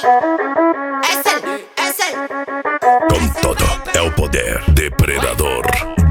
Con todo el poder, Depredador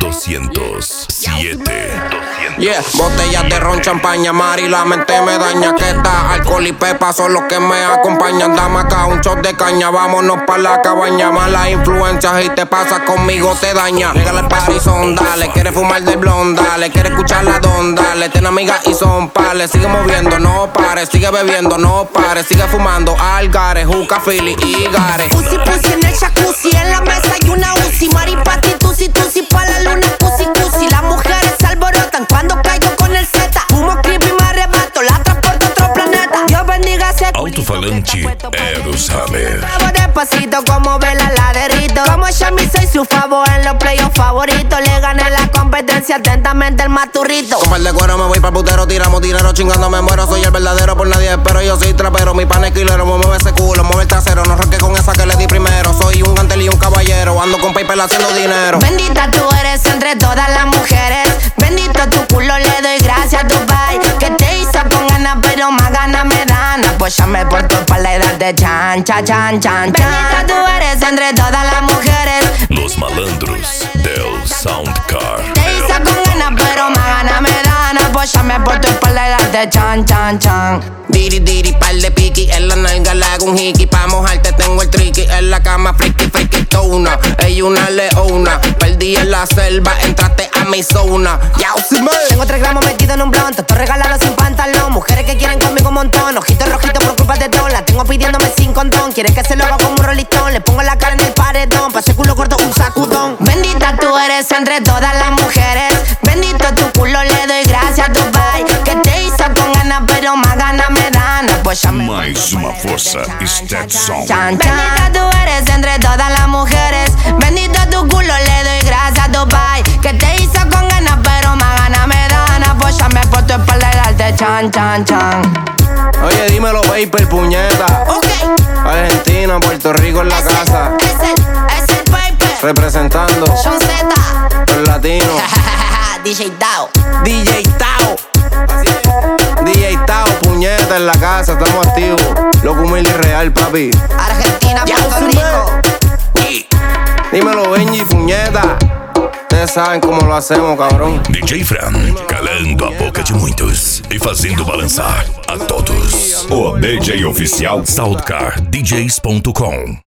207. Yeah, botellas de ron, champaña, Mari, la mente me daña. Que está alcohol y pepa son los que me acompañan. Dame acá un shot de caña, vámonos pa' la cabaña. Malas influencias y te pasas conmigo, te daña. Llega al parizón, dale, quiere fumar de blonda, dale, quiere escuchar la don, dale. Tiene amigas y son pales, sigue moviendo, no pares, sigue bebiendo, no pares, sigue fumando, algares, juca, fili y gares. Pussy, pussy en el jacuzzi, en la mesa hay una Uzi. Mari, pati, tusi, tusi, pa' la luna, cusi, cusi. Las mujeres se alborotan cuando caigo con el Z. Fumo creepy y me arrebato, la transporto a otro planeta. Dios bendiga ese Alto-falante Eros Hammer. Despacito como vela la derrito. Como Shami soy su favor en los playoffs favoritos. Le gané la competencia atentamente el maturrito. Con par de cuero me voy pa'l putero, tiramos dinero, chingando me muero. Soy el verdadero, por nadie espero, yo soy trapero. Mi pan es quilero, mueve ese culo, mueve el trasero. No roque con esa que le di primero. Soy un gantel y un caballero, ando con paper haciendo dinero. Bendita tú eres entre todas las mujeres. Bendito tu culo, le doy gracias a Dubai. Que te hizo con ganas, pero más ganas me dan. Apóyame por tu espalda y darte chan, chan, chan, chan. Bendita tú eres entre todas las mujeres. Los malandros del Soundcar. Te hizo con ganas, pero más ganas me dan. Apóyame por tu espalda y darte chan, chan, chan. Diri, diri, par de piqui, en la nalga le hago un hiki. Pa' mojarte tengo el triqui, en la cama friki, friki, tona. Ella una leona, perdí en la selva, entraste a mi zona. Tengo 3 gramos metido en un blon, todo regalado sin pantalón. Mujeres que quieren conmigo un montón, ojitos rojitos por culpa de don. La tengo pidiéndome sin condón, quieren que se lo haga como un rolistón. Le pongo la cara en el paredón, pa' ese culo corto un sacudón. Bendita tú eres entre todas las mujeres. Bendito tu culo, le doy gracias a Dubai. Que te hizo con ganas, pero más ganas me dan. Apóyame. Mais uma força, Stetson. Chan, chan. Bendita tú eres entre todas las mujeres. Bendito tu culo, le doy gracias a Dubai. Que te hizo con ganas, pero más ganas me dan. Apóyame por tu espalda y darte chan, chan, chan. Oye, dímelo, paper, puñeta. Ok. Argentina, Puerto Rico en la casa. Es el paper. Representando John Z. los latinos. DJ Tao. DJ Tao. DJ Tao, puñeta en la casa, estamos activos. Loco, humilde y real, papi. Argentina, Puerto Rico. Dímelo, Benji, puñeta. Ustedes saben cómo lo hacemos, cabrón. DJ Fran, calando a boca de muitos e fazendo balançar a todos. O DJ oficial SoundcarDJs.com.